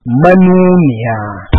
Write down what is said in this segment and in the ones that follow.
manuniya.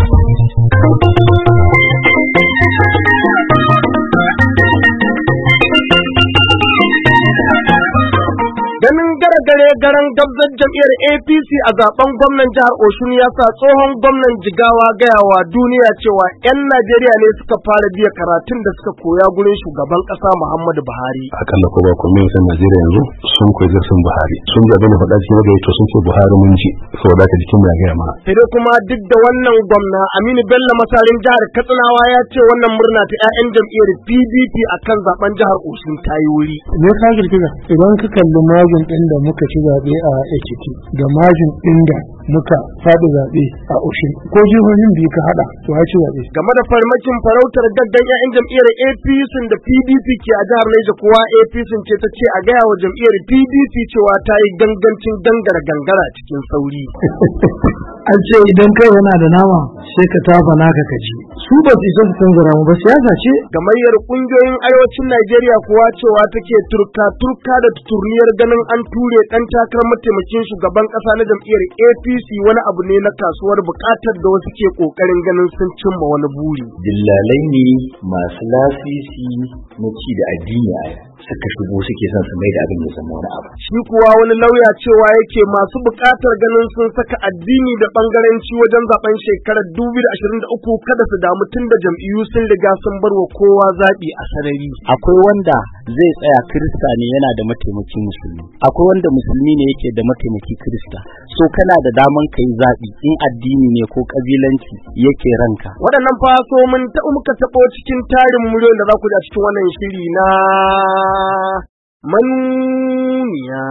Ganin garagare garan gabzar jam'iyyar APC a zaben gwamnan jihar Osun ya sa tsohon gwamnan Jigawa gayawa duniya cewa 'yan Najeriya ne suka fara biya karatun da suka koya gurin shugaban ƙasa Muhammadu Buhari. Akalla ko ba komai san Najeriya yanzu sun koyi darsin Buhari. Sun zabe da faɗa cikin gari to sun ce Buhari mun ji saboda ka jikin mu ya gaya mana. Sai dai kuma duk da wannan gwamna Aminu Bello Masarin jihar Katsinawa ya ce wannan murna ta 'ya'yan jam'iyyar PDP akan zaben jihar Osun ta yi wuri. Me ka girgiza idan ka kalli majin ɗin da muka ci zaɓe a Ekiti da majin ɗin da muka faɗi zaɓe a Osun ko jihohin biyu ka haɗa to ya ci zaɓe. Game da farmakin farautar gaggan 'ya'yan jam'iyyar APC da PDP ke a jihar Niger kuwa APC ce ta ce a gaya wa jam'iyyar PDP cewa ta yi gangancin gangara cikin sauri. An ce idan kai yana da nama sai ka tafa naka ka ci. Su ba su isa su canzara mu ba siyasa ce. Gamayyar kungiyoyin arewacin Najeriya kuwa cewa take turka da tuturniyar ganin an ture dan takarar mataimakin shugaban kasa na jam'iyyar APC wani abu ne na kasuwar bukatar da wasu ke kokarin ganin sun cimma wani buri. Dillalai ne masu lasisi na ci da addini a suka shigo suke son su mai da abin ya zama wani abu. Shi kuwa wani lauya cewa yake masu bukatar ganin sun saka addini da bangaranci wajen zaben shekarar 2023 kada su damu tun da jam'iyyu sun riga sun bar wa kowa zaɓi a sarari. Akwai wanda zai tsaya Kirista ne yana da mataimakin musulmi. Akwai wanda musulmi ne yake da mataimaki Kirista. So kana da daman kai zaɓi in addini ne ko kabilanci yake ranka. Waɗannan fa so mun muka taɓo cikin tarin muryoyin da za ku ji a cikin wannan shiri na manuniya.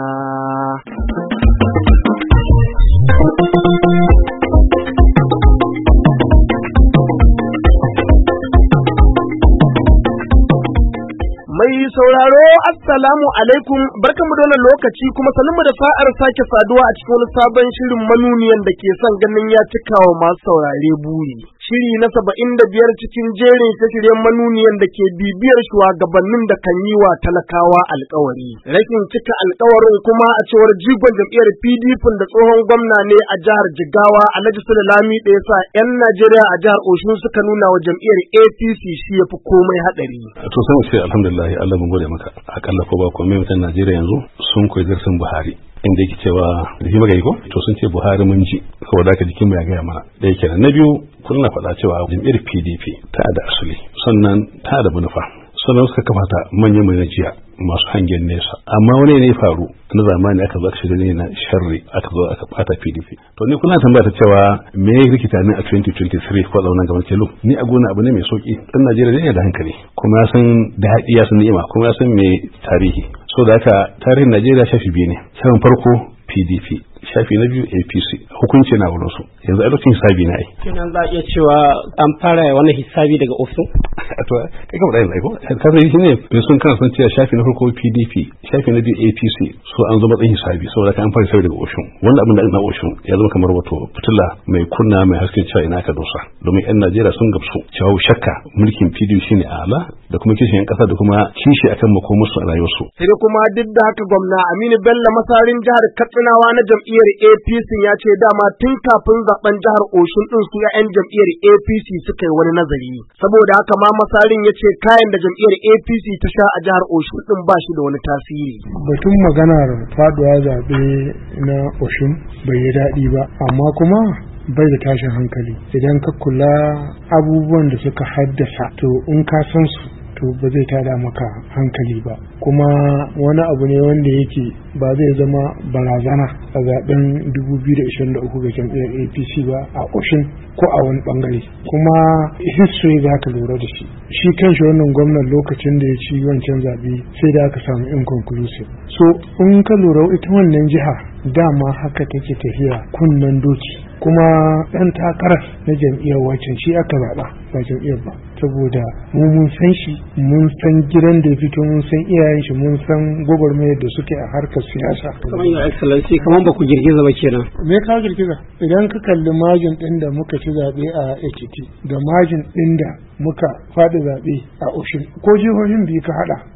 Mai sauraro assalamu alaikum, barkamu da wannan lokaci kuma sanin mu da fa'ar sake saduwa a cikin wani sabon shirin manuniyan da ke son ganin ya cika wa masu saurare buri. Shiri na 75 cikin jerin shirye manuniyan da ke bibiyar shugabannin da kan yi wa talakawa alƙawari. Rashin cika alƙawarin kuma a cewar jigon jam'iyyar PDP da tsohon gwamna ne a jihar Jigawa Alhaji Sule Lamido ya sa 'yan Najeriya a jihar Osun suka nuna wa jam'iyyar APC shi yafi komai haɗari. To sai mu ce alhamdulillah Allah mun gode maka. Akalla ko ba komai mutan Najeriya yanzu sun koyi darsin Buhari. Inda yake cewa da shi magana ko to sun ce Buhari mun ji saboda haka jikin mu ya gaya mana. Da yake na biyu kullum na faɗa cewa jam'iyyar PDP ta da asali sannan ta da manufa sannan suka kafa ta manyan jiya masu hangen nesa amma wani ne faru na zamani aka zo aka shiga ne na sharri aka zo aka bata PDP to ni kuna tambaya ta cewa me ya rikita ni a 2023 ko zaunan gaban kelo ni a gona abu ne mai sauki dan Najeriya ne da hankali kuma ya san daɗi ya san ni'ima kuma ya san me tarihi so da haka tarihin Najeriya shafi biyu ne shafin farko PDP shafi na biyu APC hukunci na wurin su yanzu a lokacin hisabi na yi kenan za a iya cewa an fara wani hisabi daga Osun to kai ka faɗa ko ka sai shine bai sun kana san cewa shafi na farko PDP shafi na biyu APC so an zo matsayin hisabi saboda an fara hisabi daga Osun wanda abin da na Osun ya zama kamar wato fitila mai kunna mai hasken cewa ina ka dosa domin yan Najeriya sun gamsu cewa shakka mulkin PDP shine ala da kuma kishin yan kasa da kuma kishi akan makomarsu a rayuwarsu sai kuma duk da haka gwamna Aminu Bello Masarin jihar Katsinawa na jam'iyyar APC ya ce dama tun kafin zaben jihar Osun din su 'yan jam'iyyar APC suka yi wani nazari saboda haka ma Masarin ya ce kayan da jam'iyyar APC ta sha a jihar Osun din ba shi da wani tasiri. Batun maganar faduwa zaɓe na Osun bai yi daɗi ba amma kuma bai da tashin hankali idan ka kula abubuwan da suka haddasa to in ka san su to ba zai tada maka hankali ba kuma wani abu ne wanda yake ba zai zama barazana a zaben 2023 ga jam'iyyar APC ba a Osun ko a wani bangare kuma history za ka lura da shi kanshi wannan gwamnan lokacin da ya ci wancan zaɓe sai da aka samu inconclusive so in ka lura ita wannan jiha dama haka take tafiya kunnen doki kuma ɗan takarar na jam'iyyar wacan shi aka zaɓa ba jam'iyyar ba saboda mun san shi mun san gidan da ya fito mun san iyayen shi mun san gwagwarmayar da suke a harkar siyasa. Kamar your excellency kamar ba ku girgiza ba kenan. Me ka girgiza? Idan ka kalli majin ɗin da muka ci zaɓe a Ekiti da majin ɗin da muka faɗi zaɓe a Osun ko jihohin biyu ka haɗa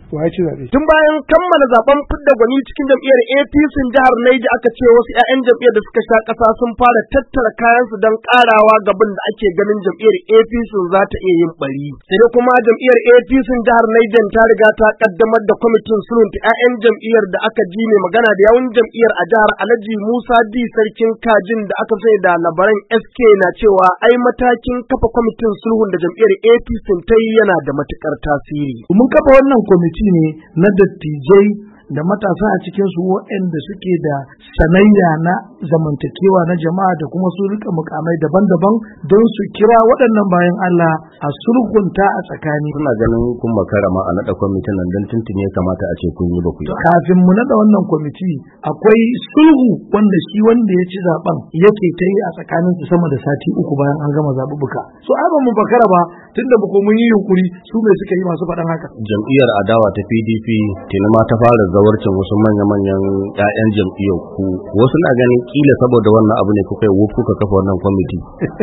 wa ya ci zaɓe. Tun bayan kammala zaben fidda gwani cikin jam'iyyar APC jihar Niger aka ce wasu 'ya'yan jam'iyyar da suka sha ƙasa sun fara tattara kayansu don ƙarawa gaban da ake ganin jam'iyyar APC za ta iya yin bari. Sai dai kuma jam'iyyar APC jihar Niger ta riga ta kaddamar da kwamitin sulhunta 'ya'yan jam'iyyar da aka ji mai magana da yawun jam'iyyar a jihar Alhaji Musa D Sarkin Kajin da aka sai da labaran SK na cewa ai matakin kafa kwamitin sulhun da jam'iyyar APC ta yi yana da matukar tasiri. Mun kafa wannan kwamiti ne na dattijai da matasa a cikin su waɗanda suke da sanayya na zamantakewa na jama'a da kuma su rika mukamai daban-daban don su kira waɗannan bayan Allah a sulhunta a tsakani. Kuna ganin kun makara ma a naɗa kwamitin nan don tuntuni ya kamata a ce kun yi ba ku yi. Kafin mu naɗa wannan kwamiti akwai sulhu wanda shi wanda ya ci zaben yake ta yi a tsakanin su sama da sati 3 bayan an gama zaɓuɓɓuka. So ai ba mu bakara ba tunda ba ko mun yi yunkuri su ne suka yi masu faɗan haka. Jam'iyyar adawa ta PDP tuni ma ta fara zawarcin wasu manya-manyan 'ya'yan jam'iyyar ku. Wasu na ganin kila saboda wannan abu ne kuka kafa wannan kwamiti.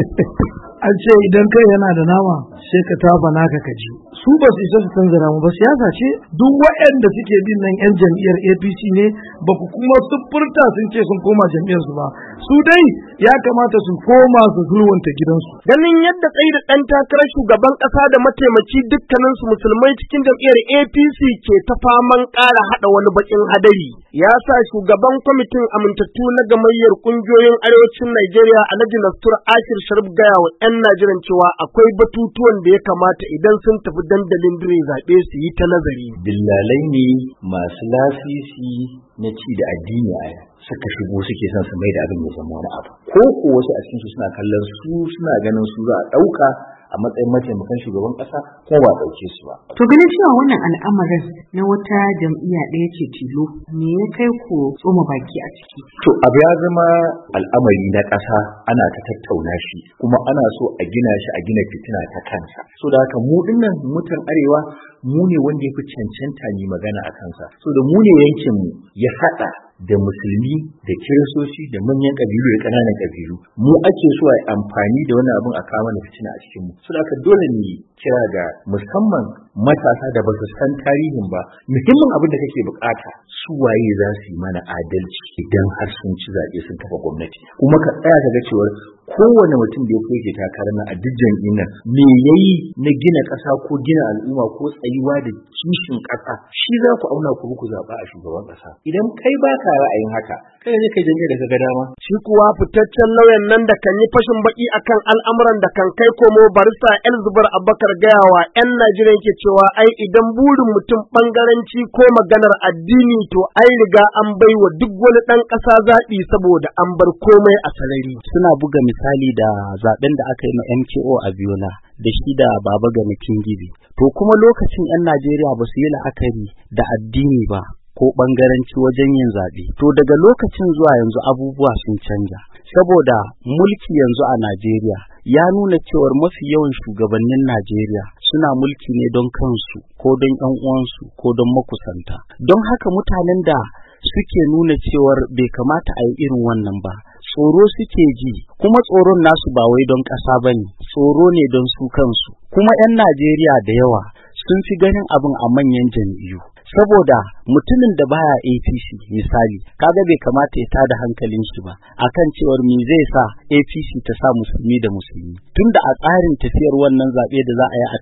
An ce idan kai yana da nama sai ka tafa naka kaji. Su ba su isa su tanzara mu ba, siyasa ce. Duk waɗanda suke bin nan 'yan jam'iyyar APC ne, ba ku kuma su furta sun ce sun koma jam'iyyar su ba. Su dai ya kamata su koma su sulwanta gidansu. Ganin yadda tsayi da ɗan takarar shugaban ƙasa da mataimaki dukkaninsu musulmai cikin jam'iyyar APC ke ta faman ƙara haɗa wani baƙin hadari, ya sa shugaban kwamitin amintattu na gamayyar ƙungiyoyin arewacin Najeriya Alhaji Nastur Ashir Sharif gaya wa 'yan Najeriya cewa akwai batutuwan da ya kamata idan sun tafi dandalin dire zaɓe su yi ta nazari. Dillalai ne masu lasisi na ci da addini a suka shigo suke son su mai da abin ya zama wani abu. Ko wasu a cikin su suna kallon su suna ganin su za a ɗauka a matsayin mataimakan shugaban ƙasa ko ba ɗauke su ba. To ganin cewa wannan al'amarin na wata jam'iyya ɗaya ce tilo, me ya kai ku tsoma baki a ciki? To abu ya zama al'amari na ƙasa ana ta tattauna shi kuma ana so a gina shi a gina fitina ta kansa. So da haka mu dinnan mutan arewa mu ne wanda ya fi cancanta ni magana a kansa. So da mu ne yankin mu ya haɗa da musulmi da kiristoci da manyan kabilu da ƙananan kabilu. Mu ake so a amfani da wannan abin a kawo mana fitina a cikin mu. So da haka dole ne kira ga musamman matasa da ba su san tarihin ba, muhimmin abin da kake bukata su waye za su yi mana adalci idan har sun ci zaɓe sun kafa gwamnati. Kuma ka tsaya ka ga cewar kowane mutum da ya koke takarar a duk jam'iyyar nan me yayi na gina ƙasa ko gina al'umma ko tsayuwa da kishin ƙasa shi za ku auna ku zaɓa a shugaban ƙasa. Idan kai ba ka ra'ayin haka kai ne kai jam'iyyar da ka ga dama. Shi kuwa fitaccen lauyan nan da kan yi fashin baki akan al'amuran da kan kai komo barista Elzubar Abubakar gayawa 'yan Najeriya ke cewa ai idan burin mutum bangaranci ko maganar addini to ai riga an baiwa duk wani ɗan ƙasa zaɓi saboda an bar komai a sarari. Suna buga misali da zaben da aka yi na MKO a Biola da shi da Baba Gani Kingibe. To kuma lokacin 'yan Najeriya ba su yi la'akari da addini ba ko bangaranci wajen yin zaɓe. To daga lokacin zuwa yanzu abubuwa sun canja. Saboda mulki yanzu a Najeriya ya nuna cewar mafi yawan shugabannin Najeriya suna mulki ne don kansu ko don ƴan uwansu ko don makusanta. Don haka mutanen da suke nuna cewar bai kamata a yi irin wannan ba, tsoro suke ji, kuma tsoron nasu ba wai don ƙasa ba ne, tsoro ne don su kansu. Kuma 'yan Najeriya da yawa sun fi ganin abin a manyan jam'iyyu. Saboda mutumin da baya APC misali, kaga bai kamata ya tada hankalin shi ba akan cewar me zai sa APC ta sa musulmi da musulmi. Tunda a tsarin tafiyar wannan zaɓe da za a yi a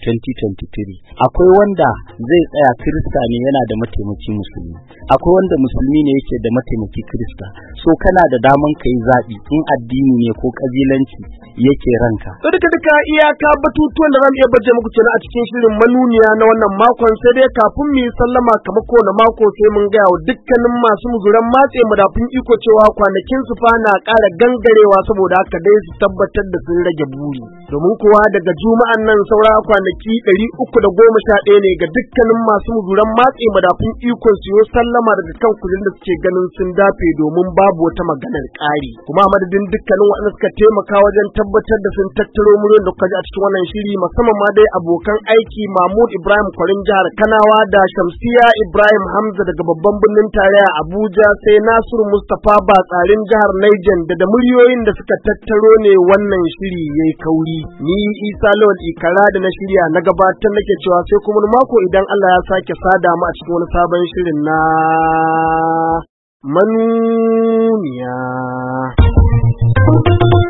2023 akwai wanda zai tsaya Kirista ne yana da mataimaki musulmi, akwai wanda musulmi ne yake da mataimaki Kirista. So kana da daman kai zaɓi in addini ne ko kabilanci yake ranka. To duka iyaka batutuwan da zamu iya baje muku kenan a cikin shirin manuniya na wannan makon, sai dai kafin mu yi sallama kamar kowane mako sai mun gaya wa dukkanin masu muzuran matse madafun iko cewa kwanakin su fa na ƙara gangarewa, saboda haka dai su tabbatar da sun rage buri. Domin kuwa daga juma'an nan saura kwanaki 311 ne ga dukkanin masu muzuran matse madafun iko su yi sallama daga kan kudin da suke ganin sun dafe, domin babu wata maganar ƙari. Kuma madadin dukkanin waɗanda suka taimaka wajen tabbatar da sun tattaro muryoyin da kuka ji a cikin wannan shiri, musamman ma dai abokan aiki Mahmud Ibrahim Kwarin jihar Kanawa da Shamsiya gaida Ibrahim Hamza daga babban birnin tarayya Abuja, sai Nasiru Mustapha Batsarin jihar Niger da muryoyin da suka tattaro ne wannan shiri yayi kauri. Ni Isa Lawal Ikara da na shirya na gabatar nake cewa sai kuma mako idan Allah ya sake sada mu a cikin wani sabon shirin na manuniya.